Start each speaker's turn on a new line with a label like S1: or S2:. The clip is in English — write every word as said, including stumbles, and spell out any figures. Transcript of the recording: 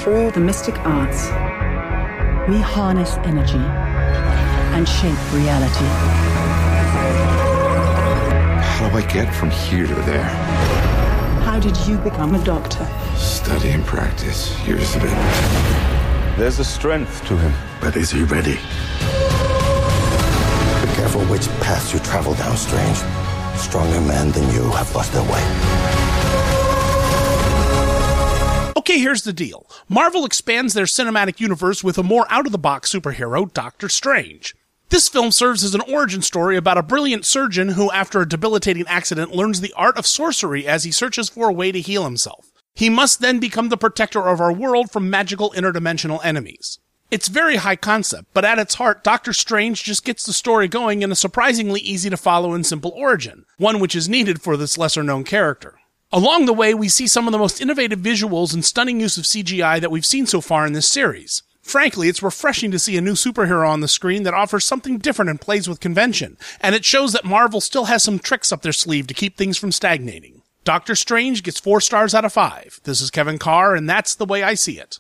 S1: Through the mystic arts, we harness energy and shape reality.
S2: How do I get from here to there?
S1: How did you become a doctor?
S2: Study and practice, years of it.
S3: There's a strength to him.
S4: But is he ready? Be careful which path you travel down, Strange. Stronger men than you have lost their way.
S5: Okay, here's the deal. Marvel expands their cinematic universe with a more out-of-the-box superhero, Doctor Strange. This film serves as an origin story about a brilliant surgeon who, after a debilitating accident, learns the art of sorcery as he searches for a way to heal himself. He must then become the protector of our world from magical interdimensional enemies. It's very high concept, but at its heart, Doctor Strange just gets the story going in a surprisingly easy-to-follow and simple origin, one which is needed for this lesser-known character. Along the way, we see some of the most innovative visuals and stunning use of C G I that we've seen so far in this series. Frankly, it's refreshing to see a new superhero on the screen that offers something different and plays with convention, and it shows that Marvel still has some tricks up their sleeve to keep things from stagnating. Doctor Strange gets four stars out of five. This is Kevin Carr, and that's the way I see it.